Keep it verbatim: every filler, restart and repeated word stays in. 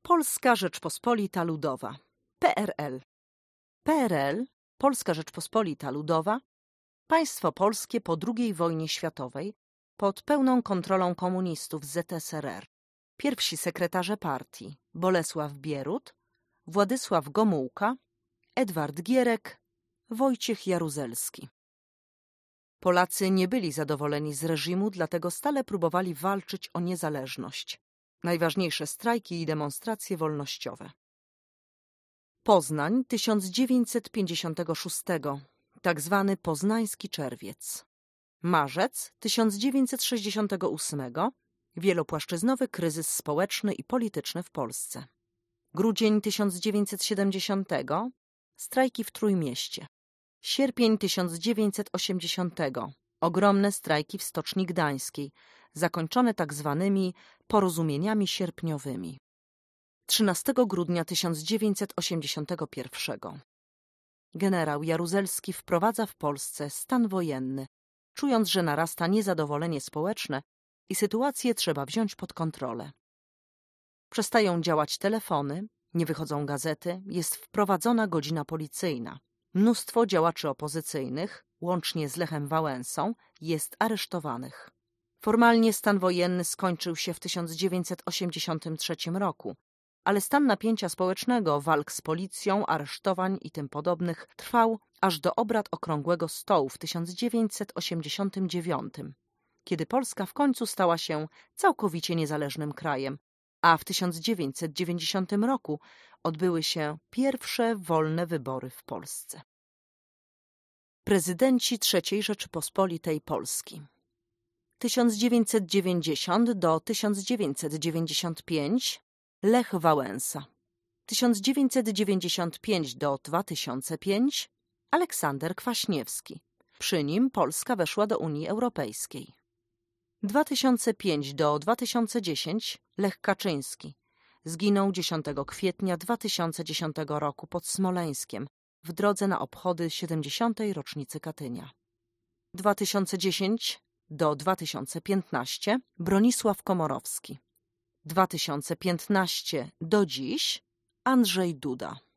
Polska Rzeczpospolita Ludowa, P R L. P R L, Polska Rzeczpospolita Ludowa, państwo polskie po drugiej wojnie światowej pod pełną kontrolą komunistów z Z S R R. Pierwsi sekretarze partii Bolesław Bierut, Władysław Gomułka, Edward Gierek, Wojciech Jaruzelski. Polacy nie byli zadowoleni z reżimu, dlatego stale próbowali walczyć o niezależność. Najważniejsze strajki i demonstracje wolnościowe. Poznań tysiąc dziewięćset pięćdziesiątego szóstego, tak zwany Poznański Czerwiec. Marzec tysiąc dziewięćset sześćdziesiątego ósmego, wielopłaszczyznowy kryzys społeczny i polityczny w Polsce. Grudzień tysiąc dziewięćset siedemdziesiątego, strajki w Trójmieście. Sierpień tysiąc dziewięćset osiemdziesiątego, ogromne strajki w Stoczni Gdańskiej, zakończone tak zwanymi porozumieniami sierpniowymi. trzynastego grudnia tysiąc dziewięćset osiemdziesiątego pierwszego. Generał Jaruzelski wprowadza w Polsce stan wojenny, czując, że narasta niezadowolenie społeczne i sytuację trzeba wziąć pod kontrolę. Przestają działać telefony, nie wychodzą gazety, jest wprowadzona godzina policyjna. Mnóstwo działaczy opozycyjnych, łącznie z Lechem Wałęsą, jest aresztowanych. Formalnie stan wojenny skończył się w tysiąc dziewięćset osiemdziesiątym trzecim roku, ale stan napięcia społecznego, walk z policją, aresztowań i tym podobnych trwał aż do obrad Okrągłego Stołu w tysiąc dziewięćset osiemdziesiątym dziewiątym, kiedy Polska w końcu stała się całkowicie niezależnym krajem, a w tysiąc dziewięćset dziewięćdziesiątym roku odbyły się pierwsze wolne wybory w Polsce. Prezydenci trzeciej Rzeczypospolitej Polski. tysiąc dziewięćset dziewięćdziesiąty do tysiąc dziewięćset dziewięćdziesiątego piątego Lech Wałęsa. tysiąc dziewięćset dziewięćdziesiąty piąty do dwa tysiące piątego Aleksander Kwaśniewski. Przy nim Polska weszła do Unii Europejskiej. dwa tysiące piąty do dwa tysiące dziesiątego Lech Kaczyński. Zginął dziesiątego kwietnia dwa tysiące dziesiątego roku pod Smoleńskiem w drodze na obchody siedemdziesiątej rocznicy Katynia. dwa tysiące dziesiąty do dwa tysiące piętnastego Bronisław Komorowski. dwa tysiące piętnasty do dziś Andrzej Duda.